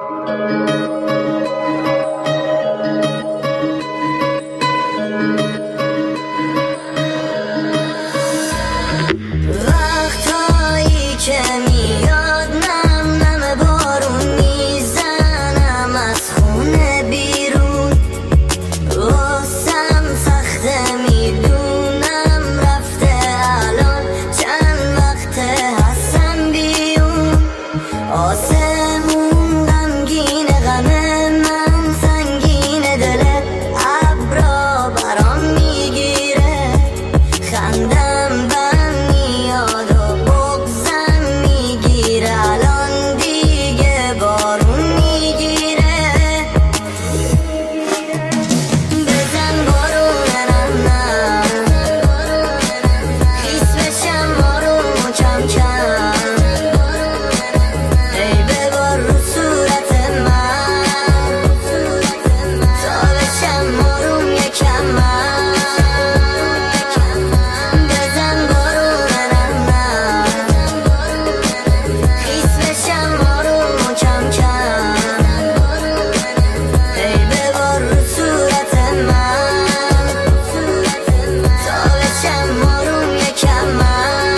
وقتایی که میاد نم نم بارون میزنم از خونه بیرون، واسم سخته میدونم رفته الان چند وقته هستم بیرون. آسمون غمگینه غمه من سنگینه دله ابرا برام میگیره، خندم بهم میاد و بغزم میگیره الان دیگه بارون میگیره. بزن بارون نم نم خیس بشم بارون کم کم، ای ببار رو صورت من تا بشم بارون یکم من. بزن بارون نم نم خیس بشم بارون کم کم، ای ببار رو صورت من تا بشم بارون یکم من.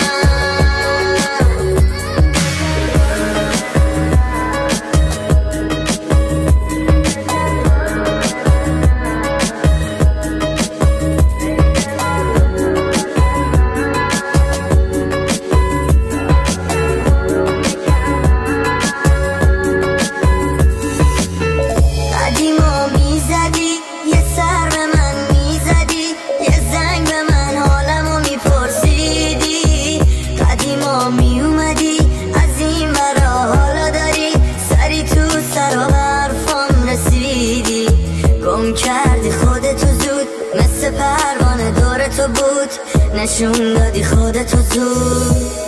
قدیما میزدی یه سر به من میزدی، یه زنگ به من حالمو میپرسیدی. قدیما میومدی از این برا حالا داری سری تو سر و حرفام رسیدی. گم کردی خودتو زود مثل پروانه دور تو بود، نشون دادی خودتو زود.